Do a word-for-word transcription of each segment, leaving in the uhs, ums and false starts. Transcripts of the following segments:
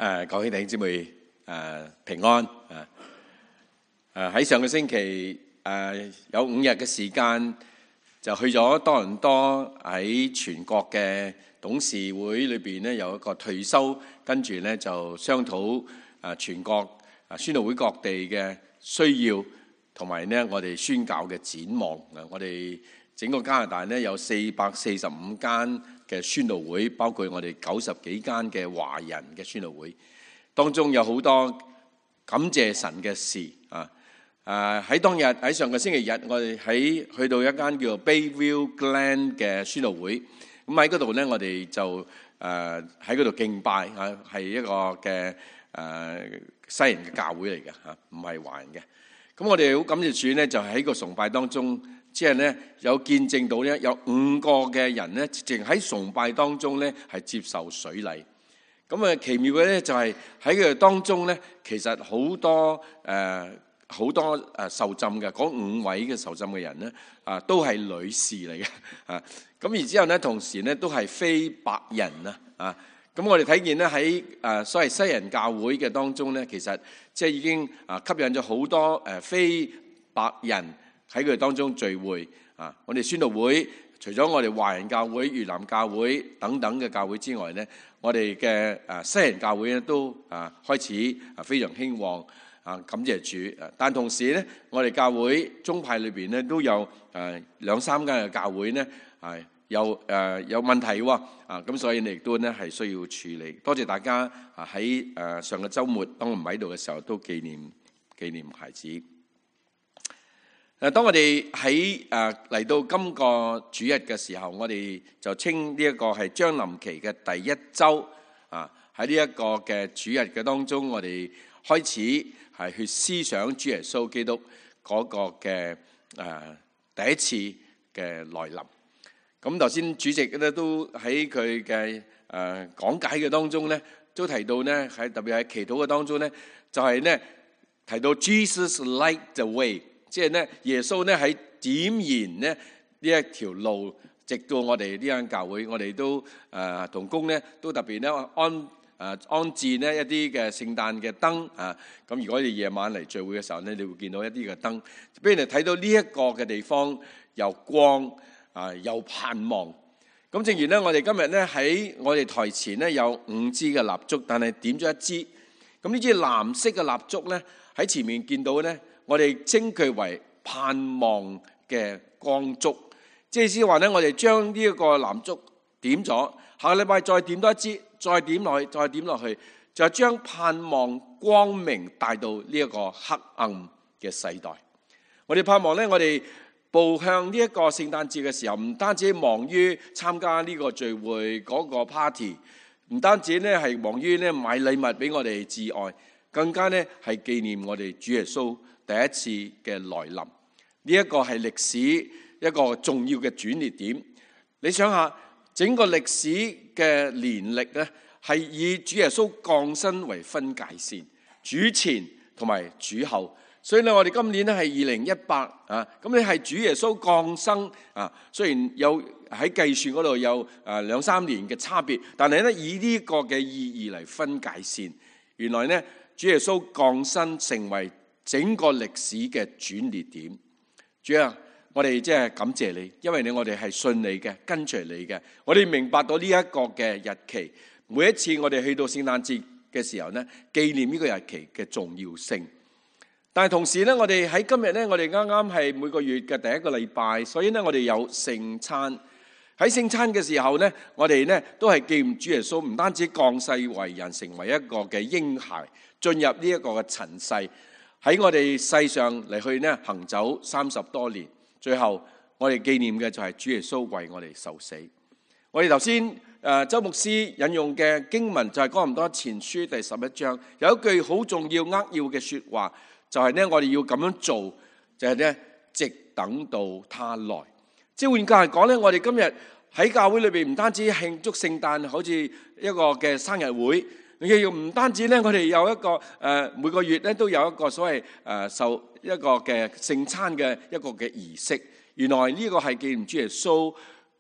誒，各位弟兄姊妹誒平安啊！誒喺上個星期誒有五日嘅時間就去咗多倫多，喺全國嘅董事會裏邊咧有一個退休，跟住咧就商討誒全國啊宣道會各地嘅需要，同埋咧我哋宣教嘅展望啊！我哋整個加拿大咧有四百四十五間嘅宣道會，包括我哋九十幾間嘅華人嘅宣道會，當中有好多感謝神嘅事啊！誒喺當日喺上個星期日，我哋喺去到一間叫做 Bayview Glen 嘅宣道會，咁喺嗰度咧，我哋就誒喺嗰度敬拜啊，係一個嘅誒西人嘅教會嚟嘅嚇，唔係華人嘅。咁我哋好感謝主咧，就喺個崇拜當中。即係咧有見證到咧，有五個嘅人咧，淨喺崇拜當中咧係接受水禮。咁啊奇妙嘅咧就係喺佢哋當中咧，其實好多誒好、呃、多誒受浸嘅嗰五位嘅受浸嘅人咧啊，都係女士嚟嘅啊。咁然之後咧，同時咧都係非白人啊啊。咁我哋睇見咧喺誒所謂西人教會嘅當中咧，其實即係已經啊吸引咗好多誒非白人喺佢哋當中聚會啊！我哋宣道會除咗我哋華人教會、越南教會等等嘅教會之外咧，我哋嘅誒西人教會咧都啊開始啊非常興旺啊！感謝主！但同時咧，我哋教會宗派裏邊咧都有誒兩三間嘅教會咧係有誒有問題喎啊！咁所以你亦都咧係需要處理。多謝大家啊喺誒上個週末當我唔喺度嘅時候都紀念紀念孩子。誒，當我哋喺誒嚟到今個主日嘅時候，我哋就稱呢一個係將臨期嘅第一週啊。喺呢一個嘅主日嘅當中，我哋開始係去思想主耶穌基督嗰個嘅誒第一次嘅來臨。咁頭先主席咧都喺佢嘅誒講解嘅當中咧，都提到咧喺特別喺祈禱嘅當中咧，就係咧提到 Jesus light the way。即係咧，耶穌咧喺點燃咧呢一條路，直到我哋呢間教會，我哋都誒同工咧都特別咧安誒安置呢一啲嘅聖誕嘅燈啊。咁如果你夜晚嚟聚會嘅時候咧，你會見到一啲嘅燈，俾你睇到呢一個嘅地方有光啊，有盼望。咁正如咧，我哋今日咧喺我哋台前咧有五支嘅蠟燭，但係點咗一支。咁呢支藍色嘅蠟燭咧喺前面見到咧。我哋稱佢為盼望嘅光燭，即係意思話咧，我哋將呢一個藍燭點咗，下個禮拜再點多一支，再點落去，再點落去，就係將盼望光明帶到呢一個黑暗嘅世代。我哋盼望咧，我哋步向呢一個聖誕節嘅時候，唔單止忙於參加呢個聚會嗰個 party， 唔單止咧係忙於咧買禮物俾我哋摯愛，更加咧係紀念我哋主耶穌第一次嘅來臨。呢一個係歷史一個重要嘅轉捩點。你想下，整個歷史嘅年歷咧，係以主耶穌降生為分界線，主前同埋主後。所以咧，我哋今年咧係二零一八啊，咁你係主耶穌降生啊。雖然有喺計算嗰度有誒兩三年嘅差別，但係咧以呢個嘅意義嚟分界線。原來咧，主耶穌降生成為整個歷史嘅轉捩點。主啊，我哋即係感謝你，因為你我哋係信你嘅，跟隨你嘅。我哋明白到呢一個嘅日期，每一次我哋去到聖誕節嘅時候咧，紀念呢個日期嘅重要性。但係同時咧，我哋喺今日咧，我哋啱啱係每個月嘅第一個禮拜，所以咧我哋有聖餐。喺聖餐嘅時候咧，我哋咧都係紀念主耶穌，唔單止降世為人，成為一個嘅嬰孩，進入呢一個嘅塵世。喺我哋世上嚟去呢行走三十多年，最後我哋紀念嘅就係主耶穌為我哋受死。我哋頭先誒周牧師引用嘅經文就係哥林多前書第十一章，有一句好重要扼要嘅說話，就係呢：我哋要咁樣做，就係呢：直等到他來。即係換句話講呢，我哋今日喺教會裏邊唔單止慶祝聖誕，好似一個嘅生日會。亦要唔單止咧，我哋有一個誒、呃、每個月咧都有一個所謂誒、呃、受一個嘅聖餐嘅一個嘅儀式。原來呢個係紀念主耶穌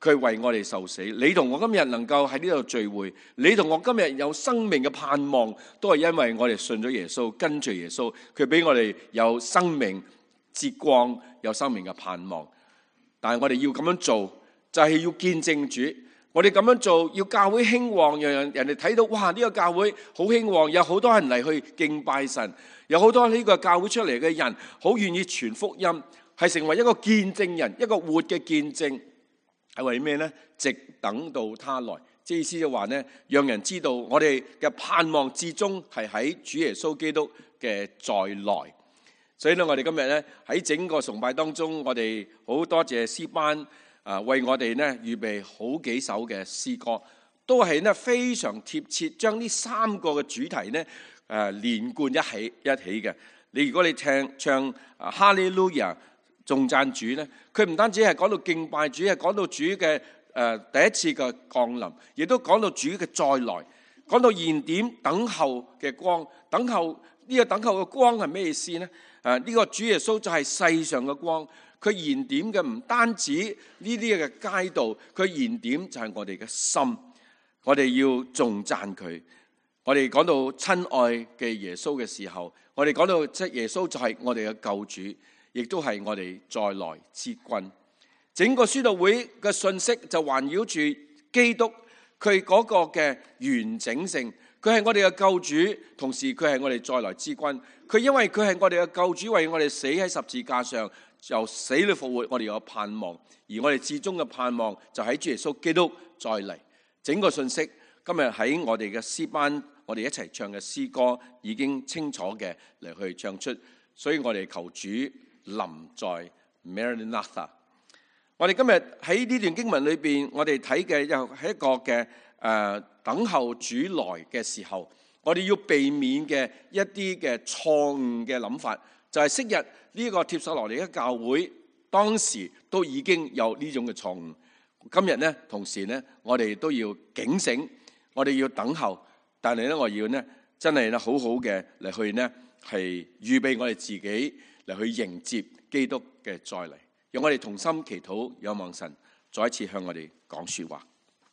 佢為我哋受死。你同我今日能夠喺呢度聚會，你同我今日有生命嘅盼望，都係因為我哋信咗耶穌，跟隨耶穌，佢俾我哋有生命之光，有生命嘅盼望。但係我哋要咁樣做，就係要見證主。我哋咁樣做，要教會興旺，讓人人哋睇到，哇！呢個教會好興旺，有好多人嚟去敬拜神，有好多呢個教會出嚟嘅人好願意傳福音，係成為一個見證人，一個活嘅見證。係為咩呢？直等到他來，即係意思就話呢，讓人知道我哋嘅盼望至終係喺主耶穌基督嘅再來。所以咧，我哋今日咧喺整個崇拜當中，我哋好多謝詩班啊，為我哋呢預備好幾首嘅詩歌，都係呢非常貼切，將呢三個嘅主題呢誒連貫一起一起嘅。你如果你聽唱啊哈利路亞頌讚主呢，佢唔單止係講到敬拜主，係講到主嘅誒第一次嘅降臨，亦都講到主嘅再來，講到燃點等候嘅光。等候呢個等候嘅光係咩意思呢？誒呢個主耶穌就係世上嘅光。佢燃點嘅唔單止呢啲嘅街道，佢燃點就係我哋嘅心。我哋要頌讚佢。我哋講到親愛嘅耶穌嘅時候，我哋講到即耶穌就係我哋嘅救主，亦都係我哋再來之君。整個宣道會嘅信息就環繞住基督，佢嗰個嘅完整性。佢係我哋嘅救主，同時佢係我哋再來之君。佢因為佢係我哋嘅救主，為我哋死喺十字架上，由死裏復活，我哋有盼望。而我哋至終嘅盼望就喺主耶穌基督再嚟。整個信息今日喺我哋嘅詩班，我哋一齊唱嘅詩歌已經清楚嘅嚟去唱出。所以我哋求主臨在 Maranatha。我哋今日喺呢段經文裏邊，我哋睇嘅又係一個嘅誒、呃、等候主來嘅時候，我哋要避免嘅一啲嘅錯誤嘅諗法，就係昔日呢個帖撒羅尼迦教會當時都已經有呢種嘅錯誤。今日呢，同時呢，我哋都要警醒，我哋要等候，但係咧，我要呢真係咧好好嘅嚟去呢係預備我哋自己嚟去迎接基督嘅再嚟。讓我哋同心祈禱，仰望神再一次向我哋講說話。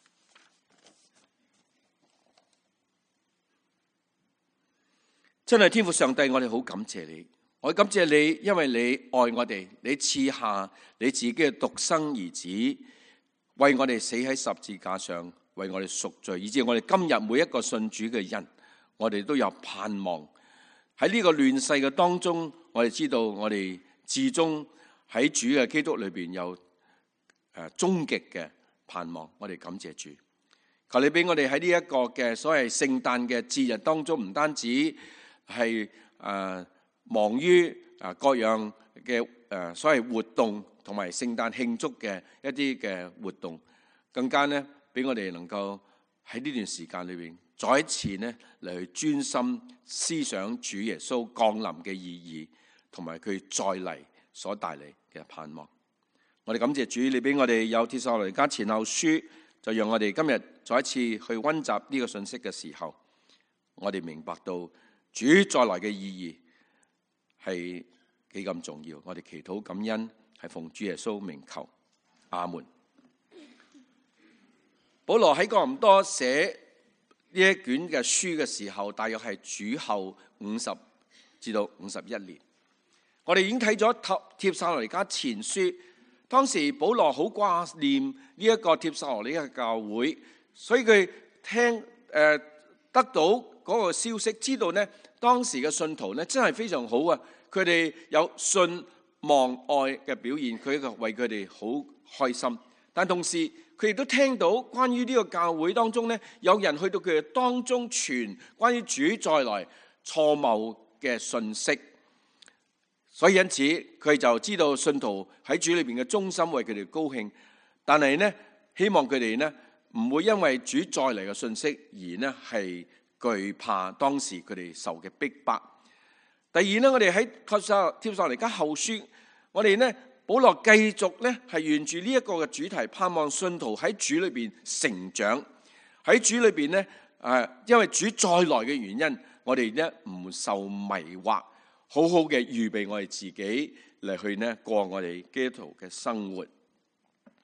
真係天父上帝，我哋好感謝你，我感謝你，因為你愛我哋，你賜下你自己嘅獨生兒子，為我哋死喺十字架上，為我哋贖罪，以致我哋今日每一個信主嘅人，我哋都有盼望。喺呢個亂世嘅當中，我哋知道我哋至終喺主嘅基督裏邊有誒終極嘅盼望。我哋感謝主，求你俾我哋喺呢一個嘅所謂聖誕嘅節日當中，唔單止係誒、呃、忙於啊各樣嘅誒、呃、所謂活動同埋聖誕慶祝嘅一啲嘅活動，更加咧俾我哋能夠喺呢段時間裏邊再一次咧嚟去專心思想主耶穌降臨嘅意義，同埋佢再嚟所帶嚟嘅盼望。我哋感謝主，你俾我哋有帖撒羅尼迦前後書，就讓我哋今日再一次去溫習呢個信息嘅時候，我哋明白到主再來嘅意義係幾咁重要。我哋祈禱感恩，係奉主耶穌名求，阿門。保羅喺哥林多寫呢一卷嘅書嘅時候，大約係主後五十至到五十一年。我哋已經睇咗帖撒羅尼迦前書，當時保羅好掛念呢一個帖撒羅尼迦嘅教會，所以佢聽誒、呃、得到嗰個消息，知道呢當時嘅信徒呢真係非常好啊！佢哋有信望愛嘅表現，佢個為佢哋好開心。但同時佢亦都聽到關於呢個教會當中呢，有人去到佢哋當中傳關於主再來錯謬嘅信息。所以因此佢就知道信徒喺主裏邊嘅忠心，為佢哋高興。但係呢，希望佢哋呢唔會因為主再嚟嘅信息而呢係懼怕當時佢哋受嘅逼迫。第二呢，我哋喺帖撒帖撒羅尼迦後書，我哋呢保羅繼續呢係沿住呢一個嘅主題，盼望信徒喺主裏邊成長。喺主裏邊呢，誒，因為主再來嘅原因，我哋呢唔受迷惑。好好嘅預備我哋自己嚟去呢過我哋基督徒嘅生活。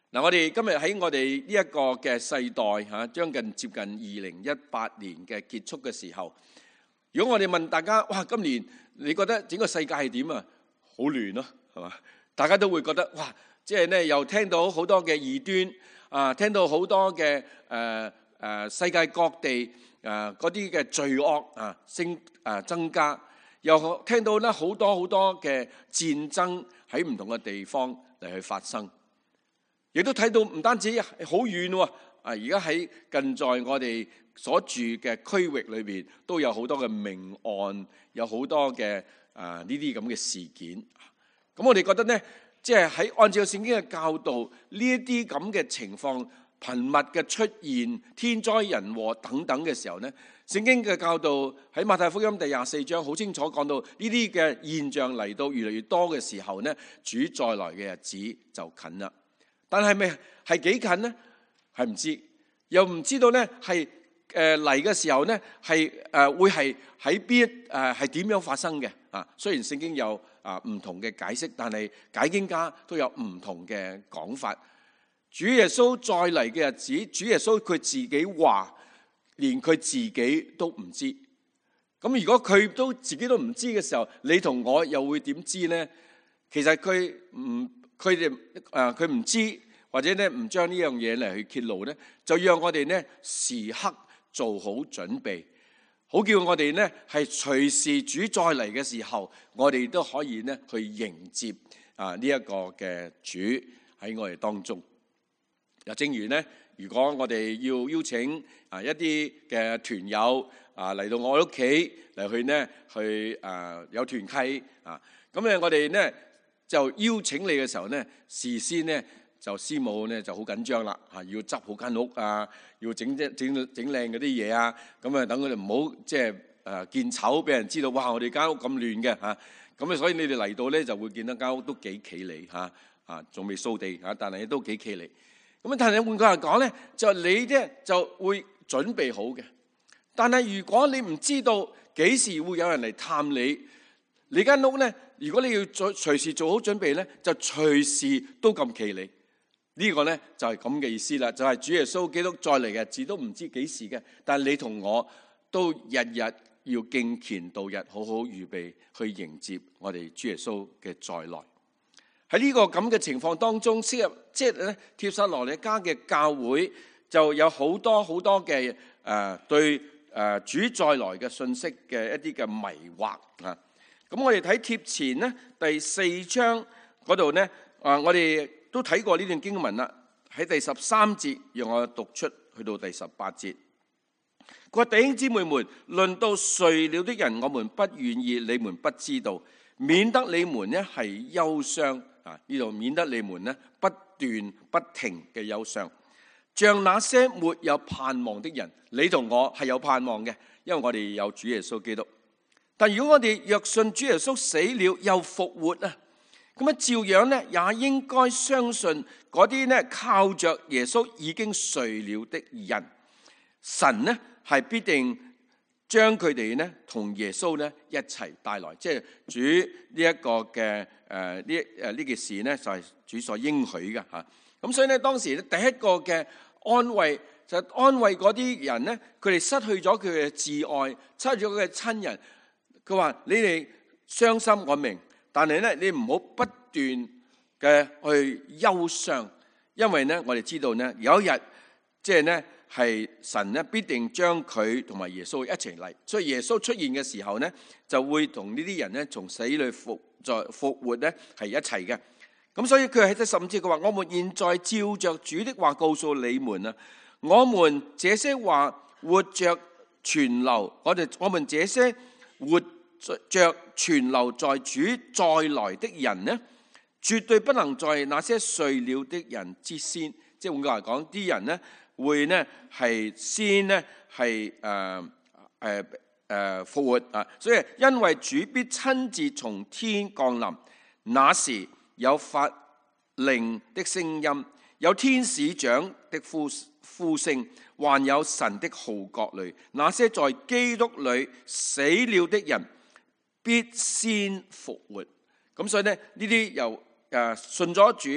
嗱，我哋今日喺我哋呢一個嘅世代嚇，將近接近二零一八年嘅結束嘅時候，如果我哋問大家，哇，今年你覺得整個世界係點啊？好亂咯，係嘛？大家都會覺得，哇，即係咧又聽到好多嘅異端啊，聽到好多嘅誒誒世界各地誒嗰啲嘅罪惡啊升誒增加，又聽到咧好多好多嘅戰爭喺唔同嘅地方嚟去發生。亦都睇到唔單止好遠喎，啊！而家喺近在我哋所住嘅區域裏邊，都有好多嘅命案，有好多嘅啊呢啲咁嘅事件。咁我哋覺得呢，即係喺按照聖經嘅教導，呢一啲咁嘅情況頻密嘅出現，天災人禍等等嘅時候呢，聖經嘅教導喺馬太福音第廿四章好清楚講到呢啲嘅現象嚟到越嚟越多嘅時候呢，主再來嘅日子就近啦。但係咪係幾近呢？係唔知，又唔知道呢係誒嚟嘅時候呢係誒、呃、會係喺邊誒係點樣發生嘅啊？雖然聖經有啊唔同嘅解釋，但係解經家都有唔同嘅講法。主耶穌再嚟嘅日子，主耶穌佢自己話，連佢自己都唔知。咁如果佢都自己都唔知嘅時候，你同我又會點知呢？其實佢唔。佢哋誒佢唔知，或者咧唔將呢樣嘢嚟去揭露咧，就讓我哋咧時刻做好準備，好叫我哋咧係隨時主再嚟嘅時候，我哋都可以咧去迎接啊呢一個嘅主喺我哋當中。又正如咧，如果我哋要邀請啊一啲嘅團友啊嚟到我屋企嚟去咧去誒有團契啊，咁咧我哋咧。就邀請你嘅時候咧，事先咧就師母咧就好緊張啦，嚇要執好間屋啊，要整整整整靚嗰啲嘢啊，咁啊等佢哋唔好即係誒見醜，俾人知道哇！我哋間屋咁亂嘅嚇，咁啊所以你哋嚟到咧就會見到間屋都幾企理嚇，啊仲未掃地嚇，但係都幾企理。咁啊，但係換句話講咧，就你咧就會準備好嘅。但係如果你唔知道幾時會有人嚟探你，你間屋咧，如果你要做隨時做好準備咧，就隨時都咁企理。呢個咧就係咁嘅意思啦，就係主耶穌基督再嚟嘅日子都唔知幾時嘅，但係你同我都日日要敬虔度日，好好預備去迎接我哋主耶穌嘅再來。喺呢個咁嘅情況當中，昔日即係咧帖撒羅尼迦嘅教會就有好多好多嘅誒對誒主再來嘅信息嘅一啲嘅迷惑啊。咁我哋睇帖前咧第四章嗰度咧，啊我哋都睇過呢段經文啦。喺第十三節，讓我讀出去到第十八節。佢話：弟兄姊妹們，論到睡了的人，我們不願意你們不知道，免得你們咧係憂傷啊！呢度免得你們咧不斷不停嘅憂傷，像那些沒有盼望的人。你同我係有盼望嘅，因為我哋有主耶穌基督。但如果我哋若信主耶穌死了又復活啊，咁啊照樣咧也應該相信嗰啲咧靠着耶穌已經睡了的人，神咧係必定將佢哋咧同耶穌咧一齊帶來，即係主呢一個嘅誒呢誒呢件事咧就係主所應許嘅吓。咁所以咧當時咧第一個嘅安慰就係安慰嗰啲人咧，佢哋失去咗佢嘅摯愛，失去咗佢嘅親人。佢話：你哋傷心我明，但係咧你唔好不斷嘅去憂傷，因為咧我哋知道咧有一日即係咧係神咧必定將佢同埋耶穌一齊嚟，所以耶穌出現嘅時候咧就會同呢啲人咧從死裏復再復活咧係一齊嘅。咁所以佢喺第十五節佢話：我們現在照着主的話告訴你們啊，我們這些話活着存留，我哋我們這些活着存留在主再來的人呢，絕對不能在那些睡了的人之先。即係換句話講，啲人呢會呢係先呢係誒誒誒復活啊！所以因為主必親自從天降臨，那時有發令的聲音，有天使長的呼呼聲，還有神的號角雷。那些在基督裏死了的人必先復活。咁所以咧，呢啲由誒信咗主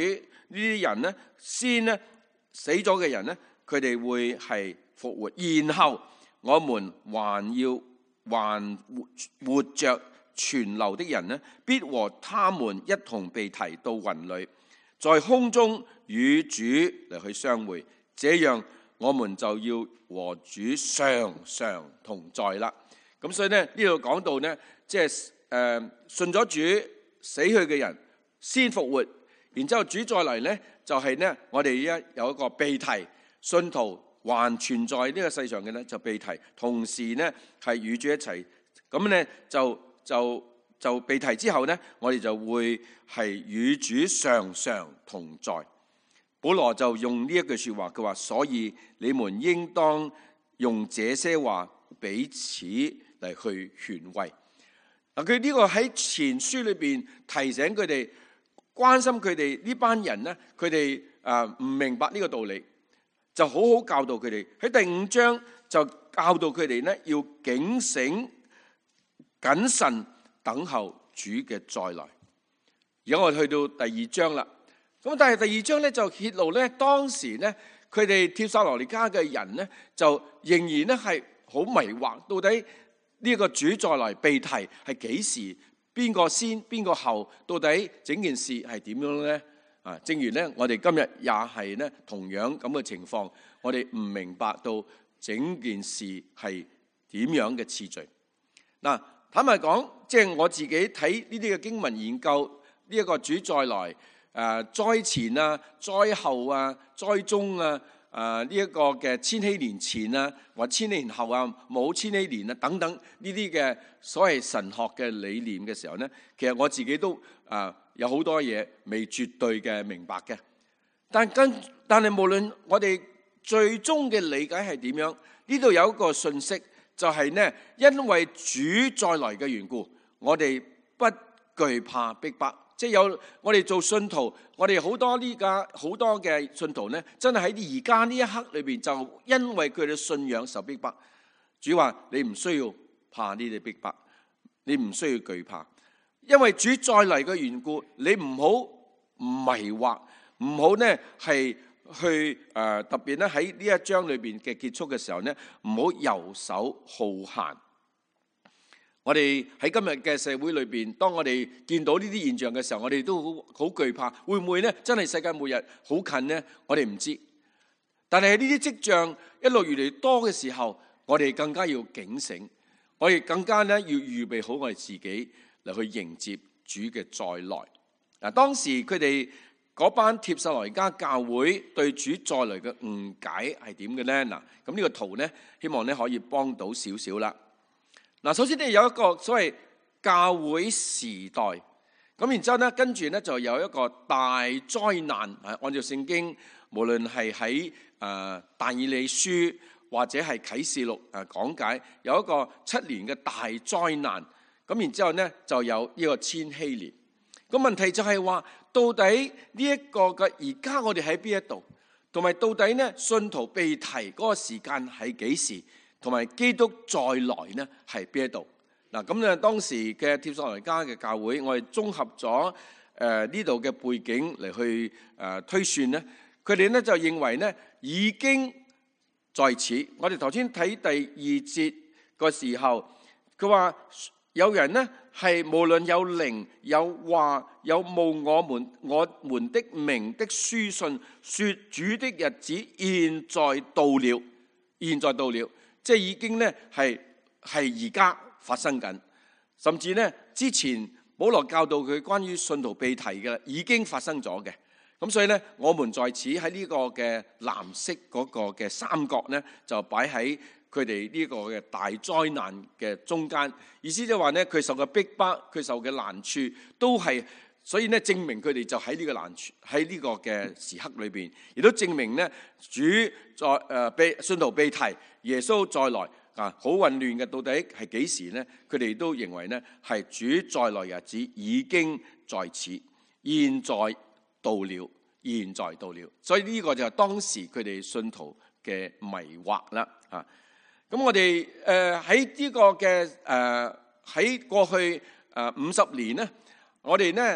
呢啲人咧，先咧死咗嘅人咧，佢哋會係復活，然後我們還要還活活着存留的人咧，必和他們一同被提到雲裏，在空中與主嚟去相會，這樣我們就要和主常常同在啦。咁所以咧，呢度講到呢，即係誒信咗主死去嘅人先復活，然之後主再嚟呢，就係呢，我哋一有一個被提，信徒還存在呢個世上嘅呢，就被提，同時呢係與主一齊，咁呢就就就被提之後呢，我哋就會係與主常常同在。保羅就用呢一句說話，佢話：所以你們應當用這些話彼此嚟去勸慰。嗱，佢呢個喺前書裏邊提醒佢哋，關心佢哋呢班人呢，佢哋啊唔明白呢個道理，就好好教導佢哋。喺第五章就教導佢哋呢，要警醒、謹慎等候主嘅再來。而家我哋去到第二章啦，咁但係第二章咧就揭露咧，當時咧佢哋帖撒羅尼迦嘅人咧就仍然咧係好迷惑，到底呢個主再來被提係幾時？邊個先？邊個後？到底整件事係點樣咧？啊，正如咧，我哋今日也係咧同樣咁嘅情況，我哋唔明白到整件事係點樣嘅次序。嗱，坦白講，即係我自己睇呢啲嘅經文研究呢一個主再來，誒災前啊、災後啊、災中啊。啊！呢、這、一個嘅千禧年前啊，或千禧年後啊，冇千禧年啊等等呢啲嘅所謂神學嘅理念嘅時候呢，其實我自己都啊有好多嘢未絕對嘅明白嘅。但跟但係無論我哋最終嘅理解係點樣，呢度有一個信息就係呢：因為主再來嘅緣故，我哋不懼怕逼迫。即係有我哋做信徒，我哋好多呢家好多嘅信徒呢，真係喺而家呢一刻裏邊，就因為佢哋信仰受逼迫。主話你唔需要怕呢啲逼迫，你唔需要懼怕，因為主再嚟嘅緣故，你唔好迷惑，唔好呢係去誒、呃、特別咧喺呢一章裏邊嘅結束嘅時候呢，唔好游手好閒。我哋喺今日嘅社會裏邊，當我哋見到呢啲現象嘅時候，我哋都好好懼怕，會唔會呢？真係世界末日好近呢？我哋唔知。但係呢啲跡象一路越嚟越多嘅時候，我哋更加要警醒，我哋更加呢要預備好我哋自己嚟去迎接主嘅再來。嗱，當時佢哋嗰班帖撒羅尼迦教會對主再來嘅誤解係點嘅呢？嗱，咁呢個圖呢，希望呢可以幫到少少啦。嗱，首先咧有一個所謂教會時代，咁然之後咧跟住咧就有一個大災難。係按照聖經，無論係喺誒但以理書或者係啟示錄誒講解，有一個七年嘅大災難。咁然之後咧就有呢個千禧年。個問題就係話，到底呢一個嘅而家我哋喺邊一度，同埋到底咧信徒被提嗰個時間係幾時？同埋基督再來呢係邊一度？嗱，咁咧當時嘅帖撒羅尼迦嘅教會，我哋綜合咗誒呢度嘅背景嚟去誒、呃、推算咧，佢哋咧就認為咧已經在此。我哋頭先睇第二節個時候，佢話有人呢係無論有靈有話有冒我們我們的名的書信，說主的日子現在到了，現在到了。即係已經咧係係而家發生緊，甚至咧之前保羅教導佢關於信徒被提嘅已經發生咗嘅。咁所以咧，我們在此喺呢個嘅藍色嗰個嘅三角咧，就擺喺佢哋呢個嘅大災難嘅中間。意思就係話咧，佢受嘅逼迫，佢受嘅難處都係，所以咧證明佢哋就喺呢個難處喺呢個嘅時刻裏邊，亦都證明咧主在誒被信徒被提。耶穌再來啊，好混亂嘅，到底係幾時呢？佢哋都認為呢係主再來日子已經在此，現在到了，現在到了。所以呢個就係當時佢哋信徒嘅迷惑啦。啊，咁我哋誒喺呢個嘅誒喺過去誒五十年呢，我哋呢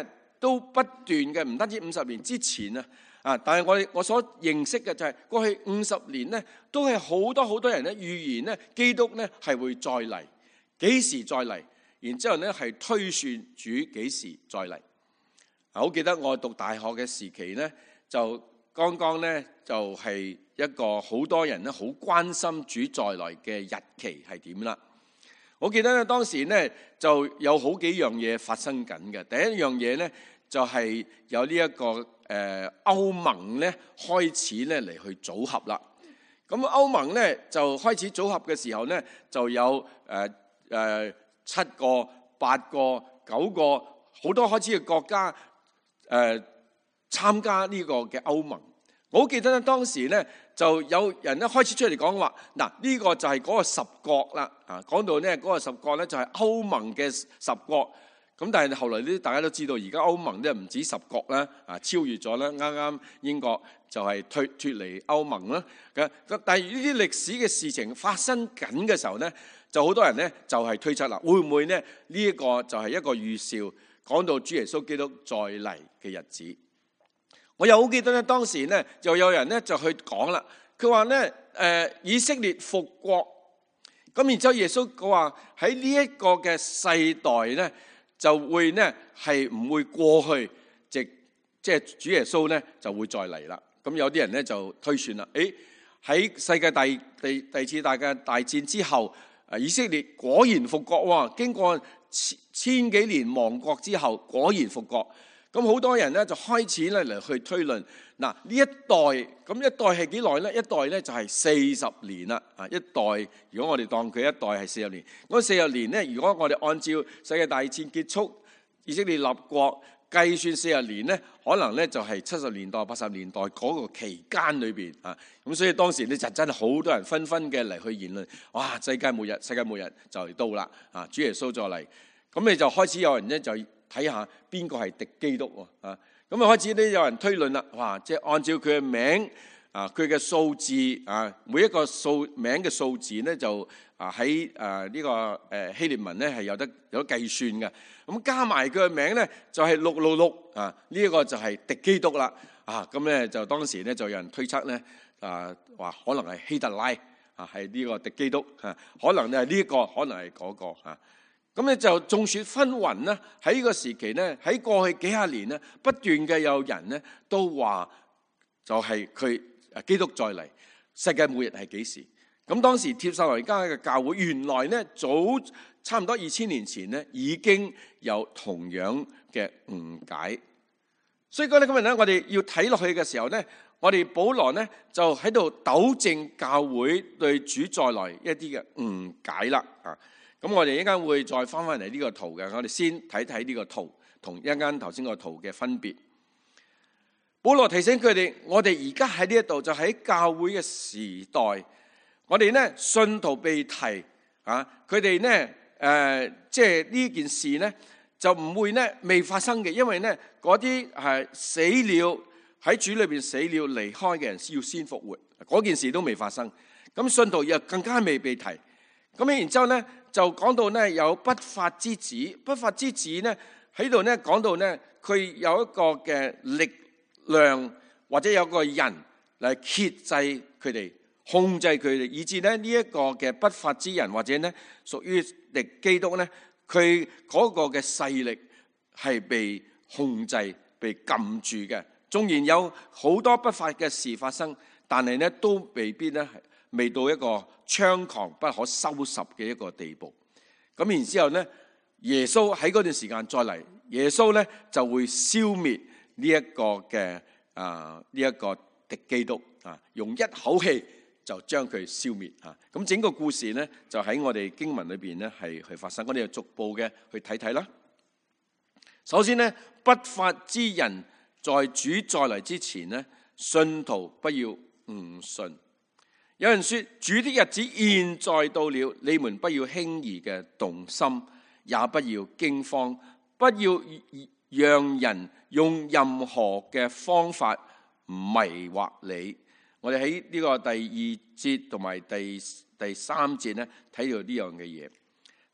都不斷嘅，唔單止五十年之前啊，啊！但係我哋我所認識嘅就係過去五十年咧，都係好多好多人咧預言咧，基督咧係會再嚟，幾時再嚟？然之後咧係推算主幾時再嚟。啊！好記得我讀大學嘅時期咧，就剛剛咧就係一個好多人咧好關心主再來嘅日期係點啦。我記得咧當時咧就有好幾樣嘢發生緊嘅。第一樣嘢咧就係有呢一個誒歐盟咧開始咧嚟去組合啦。咁歐盟咧就開始組合嘅時候咧，就有誒誒七個、八個、九個好多開始嘅國家誒、呃、參加呢個嘅歐盟。我好記得咧當時咧就有人咧開始出嚟講話，嗱呢個就係嗰個十國啦。啊，講到咧嗰個十國咧就係歐盟嘅十國。咁但係後來咧大家都知道，而家歐盟咧唔止十國啦，啊超越咗啦。啱啱英國就係退脱離歐盟啦。咁但係呢啲歷史嘅事情發生緊嘅時候咧，就好多人咧就係推測啦，會唔會咧呢一個就係一個預兆，講到主耶穌基督再嚟嘅日子。我又好記得咧，當時咧就有人咧就去講啦，佢話咧誒以色列復國，咁然之後耶穌佢話喺呢一個嘅世代咧就會咧係唔會過去，即即係主耶穌咧就會再嚟啦。咁有啲人咧就推算啦，誒喺世界第第第二次大嘅大戰之後，誒以色列果然復國喎，經過千千幾年亡國之後，果然復國。咁好多人咧就開始咧嚟去推論，嗱呢一代，咁一代係幾耐咧？一代咧就係四十年啦。啊，一代如果我哋當佢一代係四十年，嗰四十年咧，如果我哋按照世界大戰結束，以色列立國計算四十年咧，可能咧就係七十年代、八十年代嗰個期間裏邊啊。咁所以當時咧就真係好多人紛紛嘅嚟去言論，哇！世界末日，世界末日就嚟到啦！啊，主耶穌再嚟，咁你就開始有人咧就睇下邊個係敵基督喎啊！咁啊開始咧有人推論啦，哇！即係按照佢嘅名啊，佢嘅數字啊，每一個數名嘅數字咧就啊喺誒呢個誒希臘文咧係有得有得計算嘅。咁加埋佢嘅名咧就係六六六啊！呢一個就係敵基督啦啊！咁咧就當時咧就有人推測咧啊話可能係希特拉啊係呢個敵基督啊，可能係呢一個，可能係嗰個啊。咁咧就眾說紛紜啦。喺呢個時期咧，喺過去幾十年咧，不斷嘅有人咧都話就係佢基督再嚟，世界末日係幾時？咁當時帖撒羅尼迦嘅教會原來咧早差唔多二千年前咧已經有同樣嘅誤解，所以講咧今日咧我哋要睇落去嘅時候咧，我哋保羅咧就喺度糾正教會對主再來一啲嘅誤解啦啊！咁我哋一陣間會再翻翻嚟呢個圖嘅，我哋先睇睇呢個圖同一陣間頭先個圖嘅分別。保羅提醒佢哋，我哋而家喺呢一度就喺教會嘅時代，我哋咧信徒被提啊，佢哋咧誒，即係呢件事咧就唔會咧未發生嘅，因為咧嗰啲係死了喺主裏邊死了離開嘅人要先復活，嗰件事都未發生。咁信徒又更加未被提。咁然之後咧就講到咧有不法之子，不法之子咧喺度咧講到咧佢有一個嘅力量或者有個人嚟遏制佢哋、控制佢哋，以致咧呢一個嘅不法之人或者咧屬於敵基督咧，佢嗰個嘅勢力係被控制、被撳住嘅。縱然有好多不法嘅事發生，但係咧都未必咧係未到一個猖狂不可收拾嘅一個地步。咁然之後咧，耶穌喺嗰段時間再嚟，耶穌咧就會消滅呢一個嘅啊呢一個敵基督啊，用一口氣就將佢消滅啊。咁整個故事咧就喺我哋經文裏邊咧係去發生，我哋就逐步嘅去睇睇啦。首先咧，不法之人在主再嚟之前咧，信徒不要誤信。有人說主的日子現在到了，你們不要輕易嘅動心，也不要驚慌，不要讓人用任何嘅方法迷惑你。我哋喺呢個第二節同埋第第三節咧睇到呢樣嘅嘢。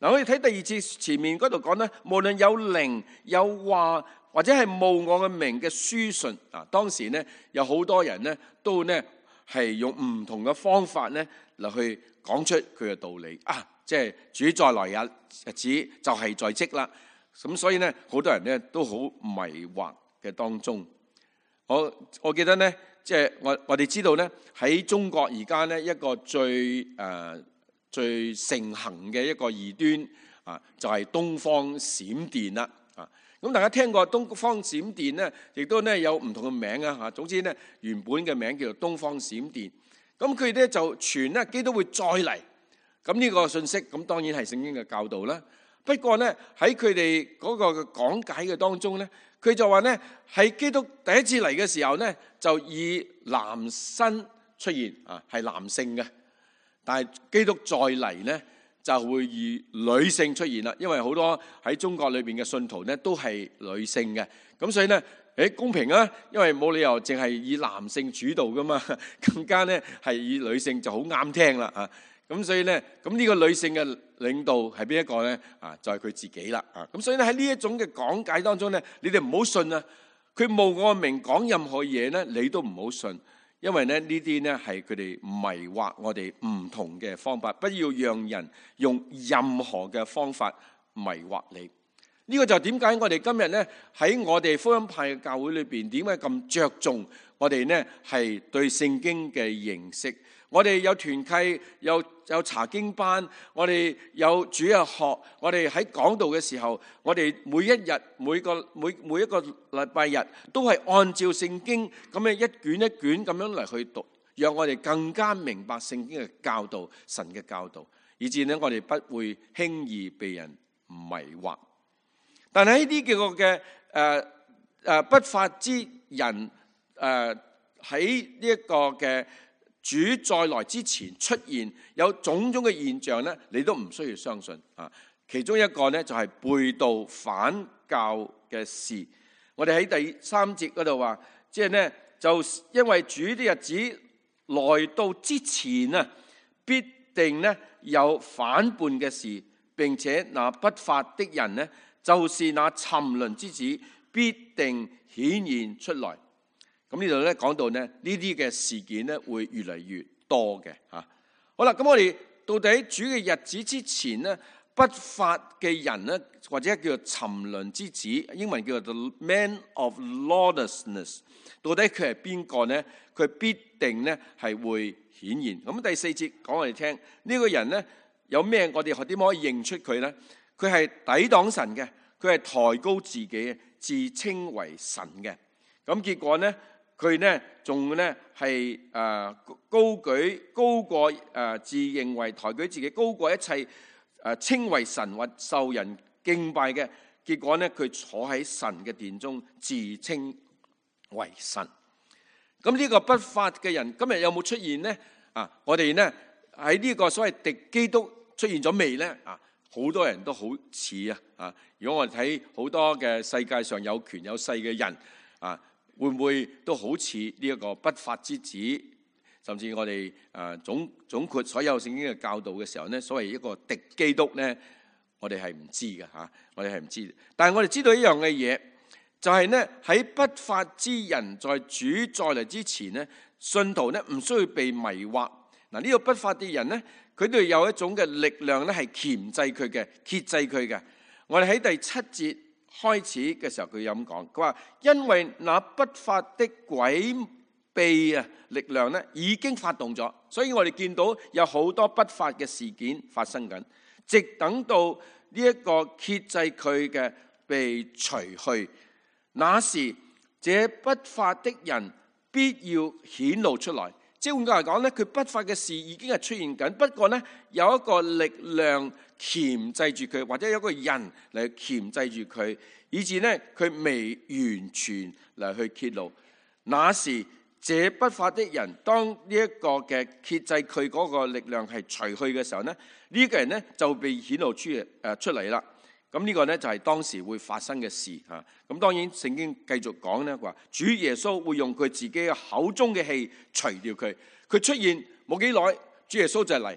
嗱，我哋睇第二節前面嗰度講咧，無論有靈有話或者係冒我嘅名嘅書信啊，當時咧有好多人咧都咧係用唔同嘅方法咧嚟去講出佢嘅道理啊，即係主再來日日子就係在即啦。咁所以咧，好多人咧都好迷惑嘅當中。我我記得咧，即係我我哋知道咧，喺中國而家咧一個最誒、呃、最盛行嘅一個異端啊，就係東方閃電啦啊！咁大家聽過東方閃電咧，亦都咧有唔同嘅名啊嚇。總之咧，原本嘅名叫做東方閃電。咁佢哋咧就傳咧基督會再嚟。咁呢個信息咁當然係聖經嘅教導啦。不過咧喺佢哋嗰個嘅講解嘅當中咧，佢就話咧喺基督第一次嚟嘅時候咧，就以男身出現啊，係男性嘅。但係基督再嚟咧，就會以女性出現啦。因為好多喺中國裏邊嘅信徒咧都係女性嘅，咁所以咧誒公平啊，因為冇理由淨係以男性主導噶嘛，更加咧係以女性就好啱聽啦啊！咁所以咧，咁呢個女性嘅領導係邊一個咧？啊，就係佢自己啦。啊，咁所以咧喺呢一種嘅講解當中咧，你哋唔好信啊！佢冒我名講任何嘢咧，你都唔好信，因為咧呢啲咧係佢哋迷惑我哋唔同嘅方法，不要讓人用任何嘅方法迷惑你。呢個就點解我哋今日咧喺我哋福音派嘅教會裏邊，點解咁着重我哋咧係對聖經嘅認識？我哋有團契，有有查經班，我哋有主日學，我哋喺講道嘅時候，我哋每一日每個每每一個禮拜日都係按照聖經咁樣一卷一卷咁樣嚟去讀，讓我哋更加明白聖經嘅教導、神嘅教導，以至呢我哋不會輕易被人迷惑。但係呢啲叫做嘅誒誒不法之人誒喺呢一個嘅主再來之前出現有種種嘅現象咧，你都唔需要相信啊！其中一個咧就係背道反教嘅事。我哋喺第三節嗰度話，即係咧就因為主啲日子來到之前啊，必定咧有反叛嘅事，並且那不法的人咧，就是那沉淪之子，必定顯現出來。咁呢度咧講到咧呢啲嘅事件咧會越嚟越多嘅嚇。好啦，咁我哋到底喺主嘅日子之前咧，不法嘅人咧，或者叫做沉淪之子，英文叫做 The Man of Lawlessness， 到底佢係邊個咧？佢必定咧係會顯現。咁第四節講我哋聽，呢、這個人咧有咩？我哋點可以認出佢咧？佢係抵擋神嘅，佢係抬高自己嘅，自稱為神嘅。咁結果咧？佢咧仲咧係誒高舉高過誒、呃、自認為抬舉自己高過一切誒、呃、稱為神或受人敬拜嘅，結果咧佢坐喺神嘅殿中自稱為神。咁呢個不法嘅人今日有冇出現咧？啊，我哋咧喺呢個所謂敵基督出現咗未咧？啊，好多人都好似啊啊！如果我哋睇好多嘅世界上有權有勢嘅人啊。會唔會都好似呢一個不法之子，甚至我哋誒總總括所有聖經嘅教導嘅時候咧，所謂一個敵基督咧，我哋係唔知嘅嚇，我哋係唔知。但係我哋知道一樣嘅嘢，就係咧喺不法之人在主再嚟之前咧，信徒咧唔需要被迷惑。嗱，呢個不法嘅人咧，佢哋有一種嘅力量咧係鉗制佢嘅、遏制佢嘅。我哋喺第七節開始嘅時候，佢咁講，佢話因為那不法的詭秘啊力量咧已經發動咗，所以我哋見到有好多不法嘅事件發生緊，直等到呢一個遏制佢嘅被除去，那時這不法的人必要顯露出來。即係換句嚟講咧，佢不法嘅事已經係出現緊，不過咧有一個力量鉗制住佢，或者有一個人嚟鉗制住佢，以致咧佢未完全嚟去揭露。那時這不法的人，當呢一個嘅遏制佢嗰個力量係除去嘅時候咧，呢、這個人咧就被顯露出誒出嚟啦。咁呢個咧就係當時會發生嘅事嚇。咁當然聖經繼續講咧話，主耶穌會用佢自己嘅口中嘅氣除掉佢。佢出現冇幾耐，主耶穌就嚟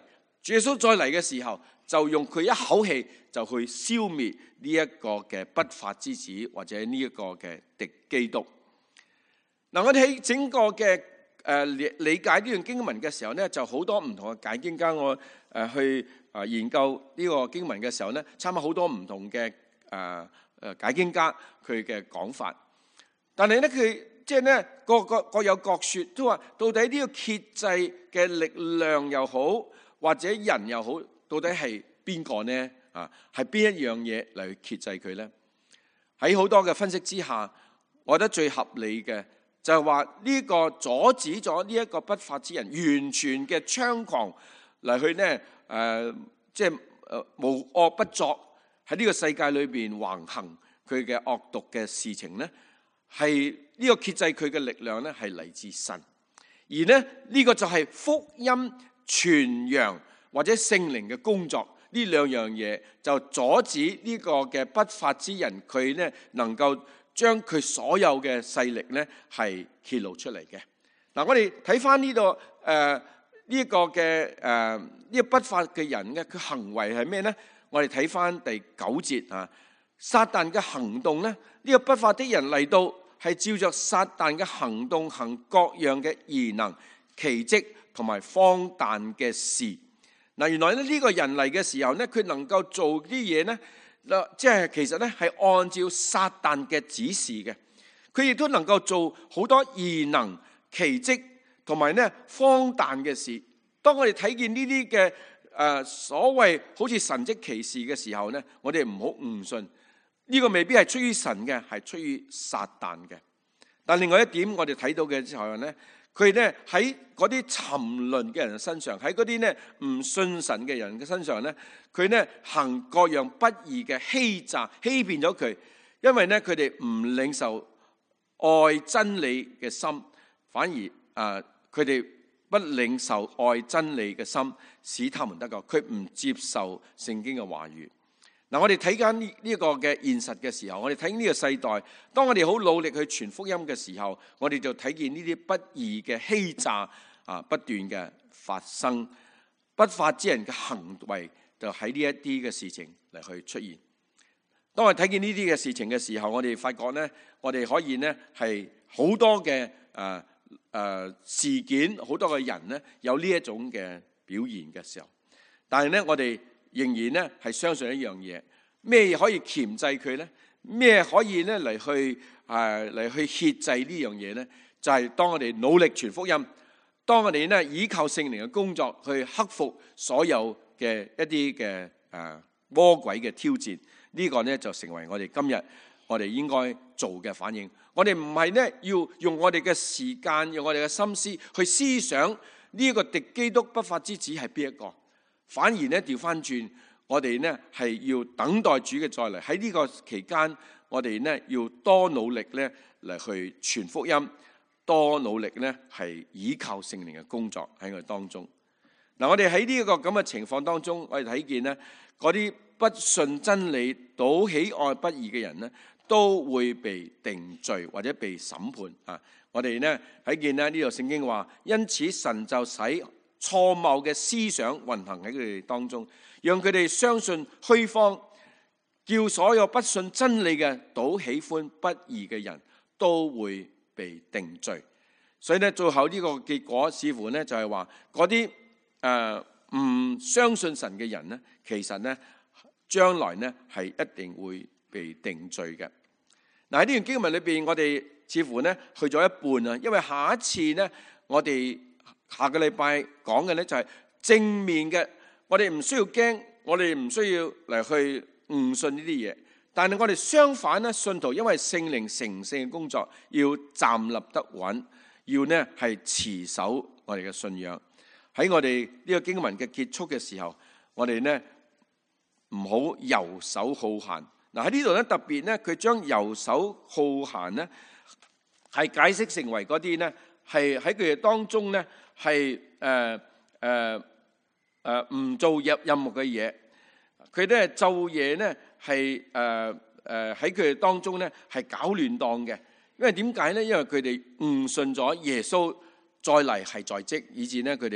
主耶穌再嚟嘅時候，就用佢一口氣就去消滅呢一個嘅不法之子，或者呢一個嘅敵基督。嗱，我哋喺整個嘅誒理解呢段經文嘅時候咧，就好多唔同嘅解經家，我誒去誒研究呢個經文嘅時候咧，參考好多唔同嘅誒誒解經家佢嘅講法。但係咧，佢即係咧各各各有各說，都話到底呢個遏制嘅力量又好，或者人又好，到底係邊個呢？啊，係邊一樣嘢嚟去遏制佢咧？喺好多嘅分析之下，我覺得最合理嘅就係話呢個阻止咗呢一個不法之人完全嘅猖狂嚟去呢，誒，即係誒無惡不作喺呢個世界裏邊橫行佢嘅惡毒嘅事情咧，係呢個遏制佢嘅力量咧，係嚟自神。而呢呢個就係福音傳揚或者聖靈嘅工作，呢兩樣嘢就阻止呢個嘅不法之人佢呢能夠將佢所有嘅勢力呢係揭露出嚟嘅。嗱，我哋睇翻呢度誒呢一個嘅誒呢個不法嘅人嘅佢行為係咩呢？我哋睇翻第九節啊，撒旦嘅行動呢，呢個不法的人嚟到係照着撒旦嘅行動行各樣嘅異能、奇蹟同埋荒誕嘅事。嗱，原來咧呢個人嚟嘅時候呢，佢能夠做啲嘢呢，即係其實呢係按照撒旦嘅指示嘅。佢亦都能夠做好多異能、奇蹟同埋呢荒誕嘅事。當我哋睇見呢啲嘅誒所謂好似神蹟奇事嘅時候呢，我哋唔好誤信呢個未必係出於神嘅，係出於撒旦嘅。但另外一點我哋睇到嘅時候呢，佢咧喺嗰啲沉淪嘅人身上，喺嗰啲咧唔信神嘅人嘅身上咧，佢咧行各樣不義嘅欺詐，欺騙咗佢，因為咧佢哋唔領受愛真理嘅心，反而啊佢哋不領受愛真理嘅心，使他們得救。佢唔接受聖經嘅話語。嗱，我哋睇緊呢呢個嘅現實嘅時候，我哋睇呢個世代，當我哋好努力去傳福音嘅時候，我哋就睇見呢啲不義嘅欺詐啊不斷嘅發生，不法之人嘅行為就喺呢一啲嘅事情嚟去出現。當我哋睇見呢啲嘅事情嘅時候，我哋發覺咧，我哋可以咧係好多嘅誒誒事件，好多嘅人咧有呢一種嘅表現嘅時候，但係咧我哋仍然咧係相信一樣嘢，咩可以鉗制佢咧？咩可以咧嚟去誒嚟去遏制呢樣嘢咧？就係當我哋努力傳福音，當我哋咧依靠聖靈嘅工作去克服所有嘅一啲嘅誒魔鬼嘅挑戰，呢個咧就成為我哋今日我哋應該做嘅反應。我哋唔係咧要用我哋嘅時間，用我哋嘅心思去思想呢一個敵基督不法之子係邊一個。反而咧調翻轉，我哋咧係要等待主嘅再嚟。喺呢個期間，我哋咧要多努力咧嚟去傳福音，多努力咧係依靠聖靈嘅工作喺我哋當中。嗱，我哋喺呢一個咁嘅情況當中，我哋睇見咧嗰啲不信真理、倒喜愛不義嘅人咧，都會被定罪或者被審判啊！我哋咧睇見咧呢度聖經話，因此神就使錯謬嘅思想運行喺佢哋當中，讓佢哋相信虛謊，叫所有不信真理嘅倒喜歡不義嘅人都會被定罪。所以咧，最後呢個結果似乎咧就係話，嗰啲誒唔相信神嘅人咧，其實咧將來咧係一定會被定罪嘅。嗱，喺呢段經文裏邊，我哋似乎咧去咗一半啊，因為下一次咧我哋下個禮拜講嘅咧就係正面嘅，我哋唔需要驚，我哋唔需要嚟去誤信呢啲嘢。但係我哋相反咧，信徒因為聖靈成聖嘅工作，要站立得穩，要呢係持守我哋嘅信仰。喺我哋呢個經文嘅結束嘅時候，我哋呢唔好遊手好閒。嗱，喺呢度咧特別咧，佢將遊手好閒咧係解釋成為嗰啲咧係喺佢哋當中咧。係誒誒誒唔做任任何嘅嘢，佢咧晝夜咧係誒誒喺佢哋當中咧係搞亂當嘅。因為點解咧？因為佢哋誤信咗耶穌再嚟係在即，以致咧佢哋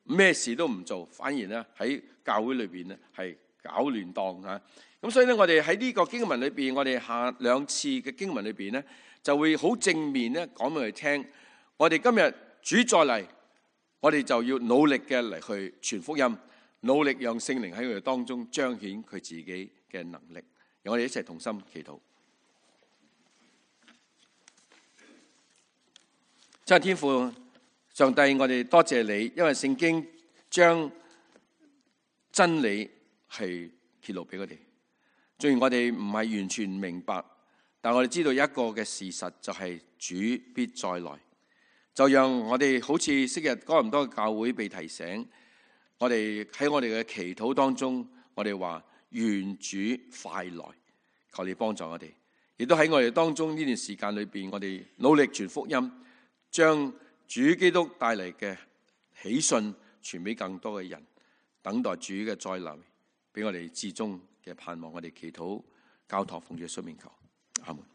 咩事都唔做，反而咧喺教會裏邊咧係搞亂檔啊！咁所以咧，我哋喺呢個經文裏邊，我哋下兩次嘅經文裏邊咧，就會好正面咧講俾佢聽。我哋今日主再嚟，我哋就要努力嘅嚟去傳福音，努力讓聖靈喺佢哋當中彰顯佢自己嘅能力。讓我哋一齊同心祈禱。真係天父上帝，我哋多謝你，因為聖經將真理係揭露俾我哋。雖然我哋唔係完全明白，但我哋知道一個嘅事實就係主必再來。就讓我哋好似昔日哥林多嘅教會被提醒，我哋喺我哋嘅祈禱當中，我哋話願主快來，求你幫助我哋。亦都喺我哋當中呢段時間裏邊，我哋努力傳福音，將主基督帶嚟嘅喜訊傳俾更多嘅人，等待主嘅再來，俾我哋至終嘅盼望。我哋祈禱交託奉主聖名求，阿門。